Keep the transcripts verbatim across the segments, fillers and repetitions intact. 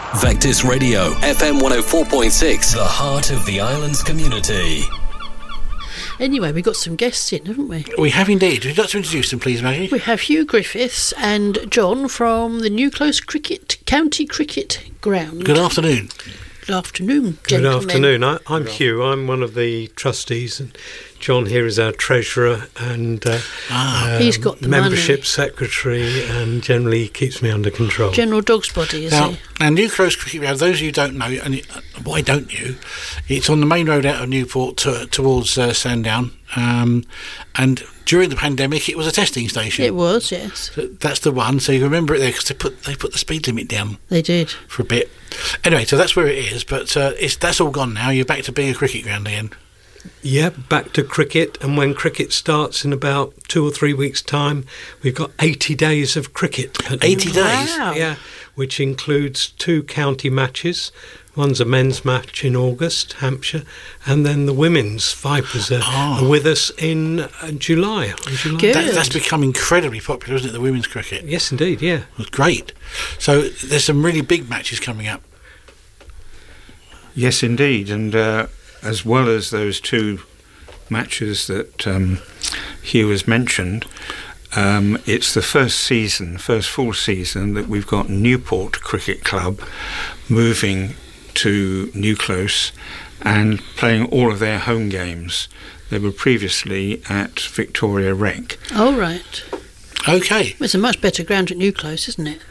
Vectis Radio, F M one oh four point six, the heart of the island's community. Anyway, we've got some guests in, haven't we? We have indeed. Would you like to introduce them, please, Maggie? We have Hugh Griffiths and John from the New Close Cricket County Cricket Ground. Good afternoon. Good afternoon, Good gentlemen. afternoon. I, I'm Hugh. I'm one of the trustees, and John here is our treasurer and uh, Ah. um, He's got the membership money. secretary, and generally keeps me under control. General Dog's Body, is Now, he? now, New Close Cricket Ground, those of you who don't know, and it, uh, why don't you? It's on the main road out of Newport to, towards uh, Sandown. Um, and during the pandemic, it was a testing station. It was, yes. So that's the one. So you remember it there because they put they put the speed limit down They did. for a bit. Anyway, so that's where it is. But uh, it's that's all gone now. You're back to being a cricket ground again. Yeah, back to cricket, and when cricket starts in about two or three weeks' time, we've got eighty days of cricket. eighty days? Wow. Yeah, which includes two county matches. One's a men's match in August, Hampshire, and then the women's Vipers are, Oh. are with us in uh, July. on July. Good. That, that's become incredibly popular, isn't it? The women's cricket. Yes, indeed, yeah. It was great. So there's some really big matches coming up. Yes, indeed, and uh, as well as those two matches that um, Hugh has mentioned, um, it's the first season, first full season that we've got Newport Cricket Club moving to New Close and playing all of their home games. They were previously at Victoria Rec. Oh, right. Okay. Well, it's a much better ground at New Close, isn't it?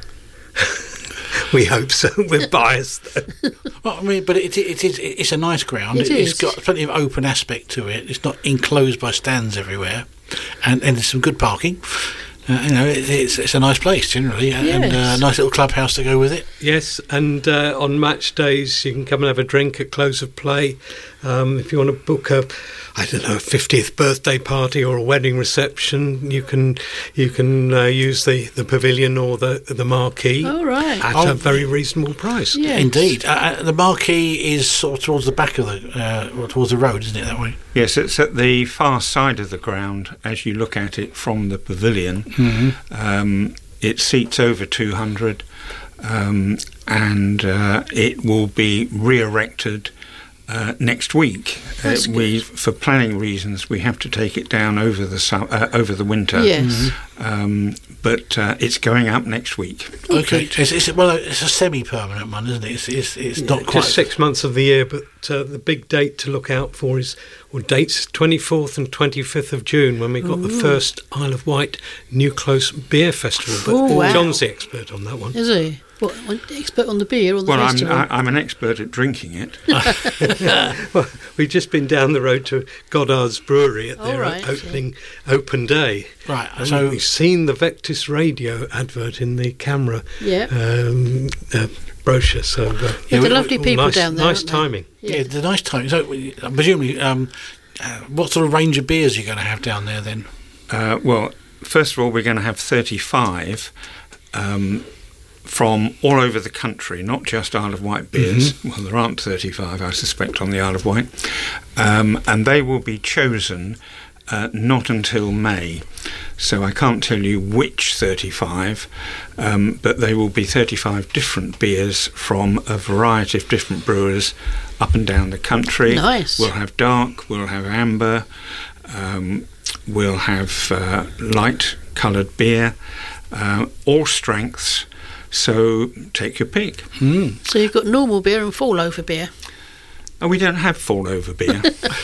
We hope so. We're biased, though. Well, I mean, but it, it is it's a nice ground. It it's is. got plenty of open aspect to it. It's not enclosed by stands everywhere, and, and there's some good parking. Uh, you know, it, it's it's a nice place generally, and Yes. uh, a nice little clubhouse to go with it. Yes, and uh, on match days you can come and have a drink at close of play. Um, if you want to book a, I don't know, a fiftieth birthday party or a wedding reception, you can you can uh, use the, the pavilion or the the marquee Oh, right. at Oh. a very reasonable price. Yes. Indeed, uh, uh, the marquee is sort of towards the back of the uh, well, towards the road, isn't it? That way. Yes, it's at the far side of the ground as you look at it from the pavilion. Mm-hmm. Um, it seats over two hundred, um, and uh, it will be re-erected uh, next week. Uh, That's we, for planning reasons, we have to take it down over the su- uh, over the winter. Yes. Um, but uh, it's going up next week. Okay, it's, it's well, it's a semi-permanent one, isn't it? It's it's, it's not quite. Just six months of the year, but uh, the big date to look out for is, or dates, twenty-fourth and twenty-fifth of June, when we got the first Isle of Wight New Close Beer Festival. But Oh, wow. John's the expert on that one. Is he? What, an expert on the beer or the Well, I'm, festival? I, I'm an expert at drinking it. Well, we've just been down the road to Goddard's Brewery at Oh, their right, opening open day. Right, And so- we've seen the Vectis Radio advert in the camera Yeah. um, uh, brochure. So uh, Yeah, Yeah, they're we- lovely all people nice, down there. Nice aren't they? timing. Yeah, the nice time. So, uh, presumably, um, uh, what sort of range of beers are you going to have down there then? Uh, well, first of all, we're going to have thirty-five um, from all over the country, not just Isle of Wight beers. Well, there aren't thirty-five, I suspect, on the Isle of Wight. Um, and they will be chosen uh, not until May. So I can't tell you which thirty-five, um, but they will be thirty-five different beers from a variety of different brewers up and down the country. Nice. We'll have dark, we'll have amber, um, we'll have uh, light coloured beer, uh, all strengths. So take your pick. Mm. So you've got normal beer and fall over beer. Oh, we don't have fall over beer.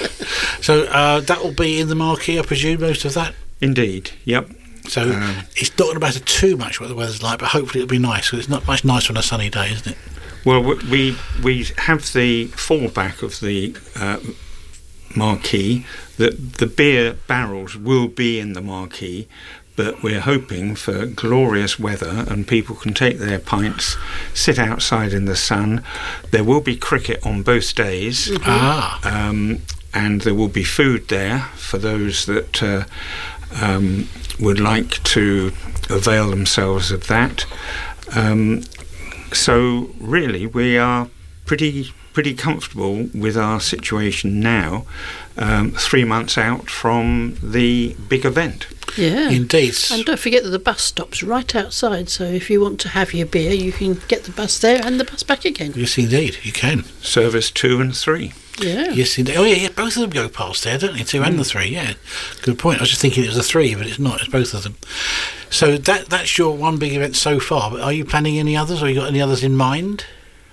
So uh, that will be in the marquee, I presume, most of that. Indeed, yep. So Um, it's not going to matter too much what the weather's like, but hopefully it'll be nice, because it's not much nicer on a sunny day, isn't it? Well, w- we we have the fallback of the uh, marquee, that the beer barrels will be in the marquee, but we're hoping for glorious weather and people can take their pints, sit outside in the sun. There will be cricket on both days. Ah. Um, and there will be food there for those that uh, um, would like to avail themselves of that. Um, so really we are pretty pretty comfortable with our situation now, um, three months out from the big event. Yeah. Indeed. And don't forget that the bus stops right outside, so if you want to have your beer, you can get the bus there and the bus back again. Yes, indeed, you can. Service two and three. Yeah. Yes, indeed. Oh, yeah, yeah, both of them go past there, don't they? Two and the three, yeah. Good point. I was just thinking it was the three, but it's not. It's both of them. So that that's your one big event so far. But are you planning any others, or you got any others in mind?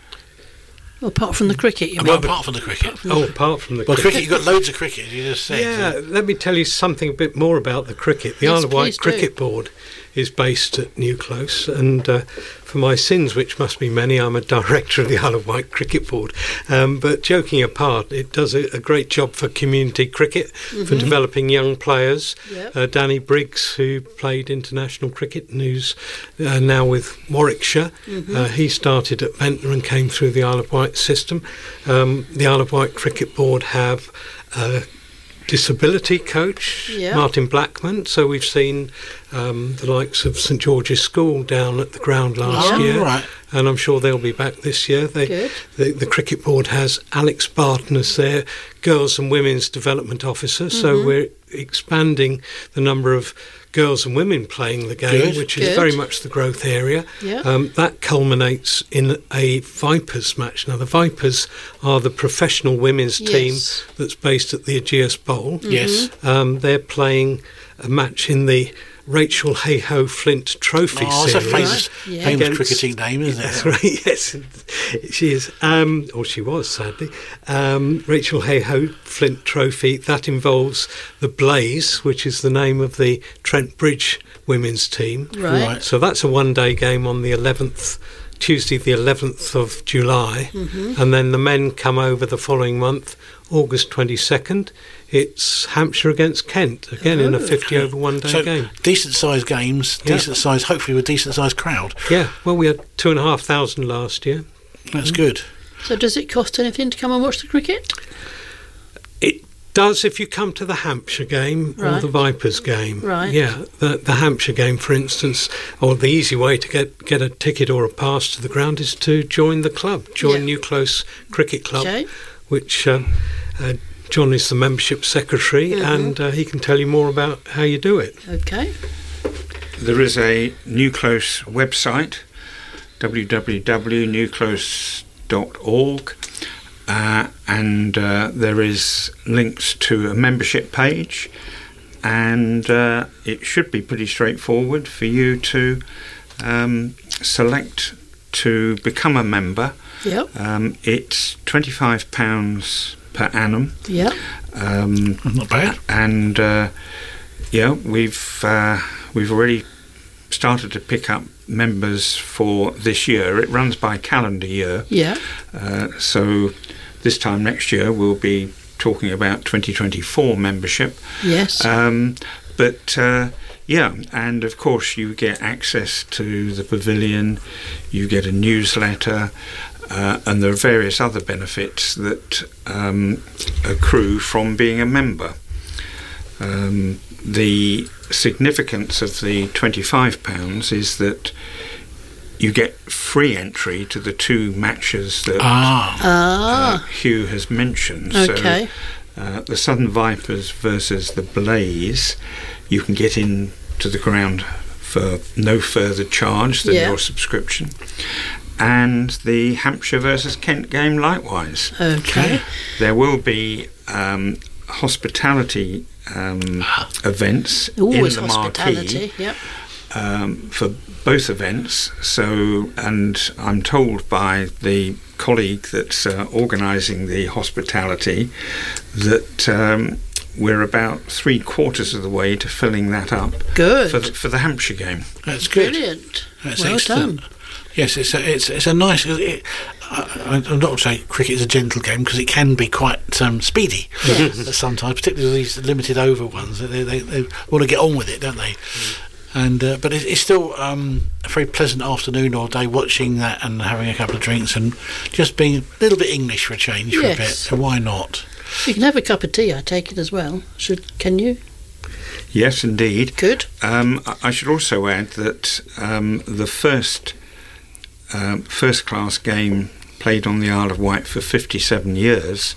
Well, apart from the cricket, you Well, mean? apart from the cricket. Oh, apart from the Well, cricket. cricket, you've got loads of cricket, as you just said. Yeah, so- let me tell you something a bit more about the cricket. The Yes, Isle of Wight please do. Cricket Board is based at New Close, and uh, for my sins, which must be many, I'm a director of the Isle of Wight Cricket Board. Um, but joking apart, it does a, a great job for community cricket, for developing young players. Yep. Uh, Danny Briggs, who played international cricket and who's uh, now with Warwickshire, uh, he started at Ventnor and came through the Isle of Wight system. Um, the Isle of Wight Cricket Board have a disability coach, Yeah. Martin Blackman. So we've seen um, the likes of St George's School down at the ground last Oh, year, right. and I'm sure they'll be back this year. They, Good. the, the cricket board has Alex Barton as their girls and women's development officer, so we're expanding the number of girls and women playing the game, Good. which is Good. very much the growth area. Yeah. Um, that culminates in a Vipers match. Now, the Vipers are the professional women's Yes. team that's based at the Aegeus Bowl. Yes. Um, they're playing a match in the Rachel Hayhoe Flint Trophy Oh, it's a series. famous, Right, yeah. famous Against- cricketing name, isn't That's it? right, yes, she is, um, or she was, sadly. Um, Rachel Hayhoe Flint Trophy, that involves the Blaze, which is the name of the Trent Bridge women's team. Right. Right. So that's a one-day game on the eleventh, Tuesday the eleventh of July, and then the men come over the following month, August twenty-second. It's Hampshire against Kent, again in a Oh. fifty over one day So game. decent sized games, Yeah. decent sized, hopefully with decent sized crowd. Yeah, well, we had two and a half thousand last year. That's good. So does it cost anything to come and watch the cricket? It does if you come to the Hampshire game or Right. the Vipers game. Right. Yeah, the, the Hampshire game, for instance, or the easy way to get, get a ticket or a pass to the ground is to join the club, join Yeah. New Close Cricket Club, Okay. which um, uh, John is the membership secretary, and uh, he can tell you more about how you do it. Okay. There is a New Close website, w w w dot new close dot org, uh, and uh, there is links to a membership page, and uh, it should be pretty straightforward for you to um, select to become a member. Yep. Um, it's twenty-five pounds per annum. Yep. Um, Not bad. and uh, yeah, we've uh, we've already started to pick up members for this year. It runs by calendar year, Yeah. uh, so this time next year we'll be talking about twenty twenty-four membership. Yes. Um, but uh, yeah, and of course you get access to the pavilion, you get a newsletter. Uh, and there are various other benefits that um, accrue from being a member. Um, the significance of the twenty-five pounds is that you get free entry to the two matches that Ah, uh, ah. Hugh has mentioned. Okay. So, uh, the Southern Vipers versus the Blaze, you can get in to the ground for no further charge than Yeah. your subscription. And the Hampshire versus Kent game likewise. Okay. There will be um, hospitality um, events Always in the marquee hospitality. Yep. um, for both events. So, and I'm told by the colleague that's uh, organising the hospitality that um, we're about three quarters of the way to filling that up Good. for the, for the Hampshire game. that's good. Brilliant. That's well excellent. done. Yes, it's a, it's it's a nice. It, I, I'm not saying cricket is a gentle game because it can be quite um, speedy Yes. sometimes, particularly these limited over ones. They, they, they want to get on with it, don't they? And uh, but it, it's still um, a very pleasant afternoon or day watching that and having a couple of drinks and just being a little bit English for a change for a bit. Yes. So why not? You can have a cup of tea, I take it, as well. Should Can you? Yes, indeed. Good. Um, I- I should also add that um, the first um, first class game played on the Isle of Wight for fifty-seven years,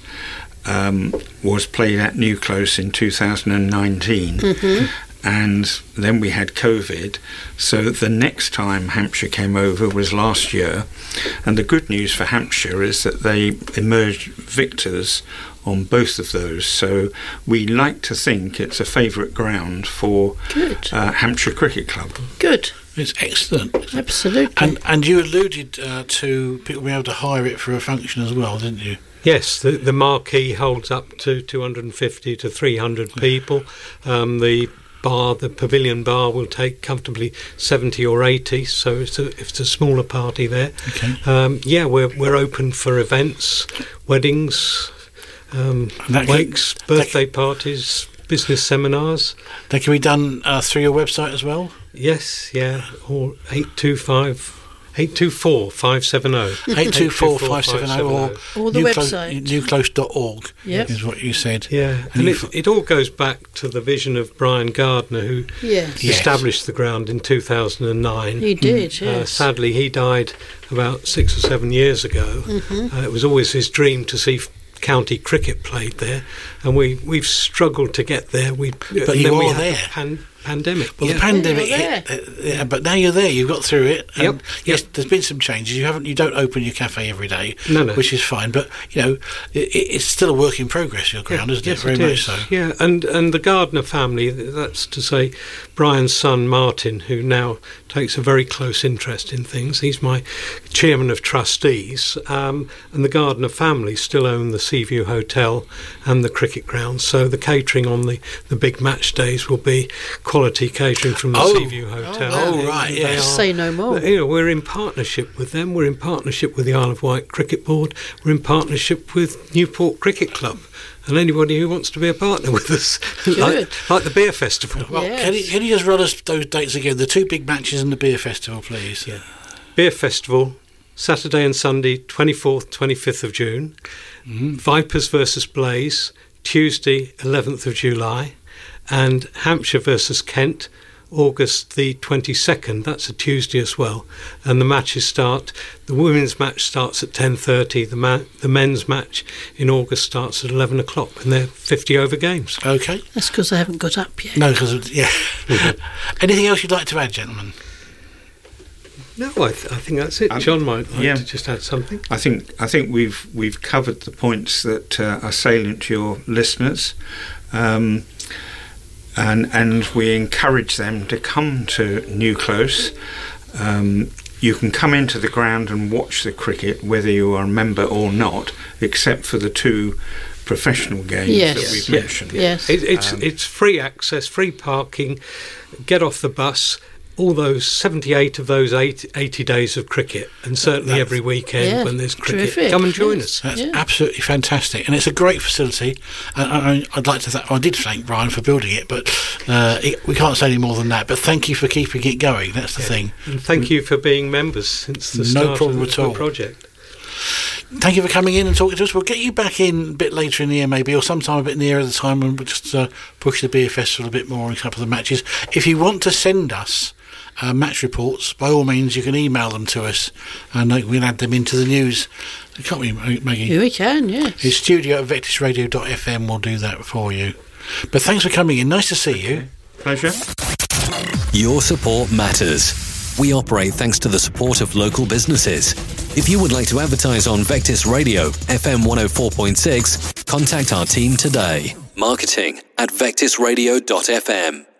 um, was played at New Close in two thousand nineteen. Mm-hmm. And then we had COVID, so the next time Hampshire came over was last year. And the good news for Hampshire is that they emerged victors on both of those. So we like to think it's a favourite ground for uh, Hampshire Cricket Club. Good. It's excellent. Absolutely. And and you alluded uh, to people being able to hire it for a function as well, didn't you? Yes, the, the marquee holds up to two hundred fifty to three hundred people. Um, the bar, the pavilion bar, will take comfortably seventy or eighty, so it's a, it's a smaller party there. Okay. Um, yeah, we're we're open for events, weddings, um, wakes, can, birthday can, parties, business seminars. They can be done uh, through your website as well? Yes, yeah, or eight two five... eight two four, five seven zero. eight two four, five seven zero or, or the new website. new close dot org yep. is what you said. Yeah, and, and it, it all goes back to the vision of Brian Gardner, who yes. established yes. the ground in two thousand nine. He did, mm. yes. Uh, sadly, he died about six or seven years ago. Mm-hmm. Uh, it was always his dream to see county cricket played there, and we, we've struggled to get there. We, but you are there. Pan, pandemic. Well, yeah. the pandemic hit, uh, yeah, but now you're there. You've got through it. And yep. Yes, yep. there's been some changes. You haven't. You don't open your cafe every day, no, no. which is fine. But you know, it, it's still a work in progress. Your ground, yeah, isn't yes, it? Very it much is. so. Yeah, and and the Gardner family. That's to say, Brian's son Martin, who now takes a very close interest in things. He's my chairman of trustees, um, and the Gardner family still own the Seaview Hotel and the cricket ground. So the catering on the the big match days will be quality catering from the oh. Seaview Hotel. Oh, oh right, yeah. Say no more. You know, we're in partnership with them. We're in partnership with the Isle of Wight Cricket Board. We're in partnership with Newport Cricket Club. And anybody who wants to be a partner with us, like, like the Beer Festival. Well, yes. can, you, can you just run us those dates again? The two big matches and the Beer Festival, please. Yeah. Beer Festival, Saturday and Sunday, twenty-fourth, twenty-fifth of June. Mm-hmm. Vipers versus Blaze, Tuesday, eleventh of July. And Hampshire versus Kent, August the twenty-second. That's a Tuesday as well. And the matches start, the women's match starts at ten thirty. The ma- the men's match in August starts at eleven o'clock. And they're fifty over games. Okay. That's because I haven't got up yet. No, because, yeah. Mm-hmm. Anything else you'd like to add, gentlemen? No, I, th- I think that's it. Um, John might like yeah. to just add something. I think I think we've we've covered the points that uh, are salient to your listeners. Um, And, and we encourage them to come to New Close. Um, you can come into the ground and watch the cricket, whether you are a member or not, except for the two professional games yes. that we've yeah. mentioned. Yes, it, it's um, it's free access, free parking. Get off the bus. All those seventy-eight of those eighty, eighty days of cricket, and certainly That's, every weekend yeah, when there's cricket, terrific. come and join yes. us. That's yeah. absolutely fantastic, and it's a great facility. And I, I'd like to. Th- I did thank Brian for building it, but uh, it, we can't say any more than that. But thank you for keeping it going. That's the yeah. thing. And thank you for being members since the No start problem of at the, all. the project. Thank you for coming in and talking to us. We'll get you back in a bit later in the year, maybe, or sometime a bit nearer the time when we'll just uh, push the beer festival a bit more in a couple of the matches. If you want to send us Uh, match reports, by all means you can email them to us and uh, we'll add them into the news, can't we, Maggie? Yeah, we can, yes. It's studio at vectis radio dot f m. We'll do that for you. But thanks for coming in. Nice to see you. Pleasure. Your support matters. We operate thanks to the support of local businesses. If you would like to advertise on Vectis Radio, F M one oh four point six, contact our team today. Marketing at vectis radio dot f m.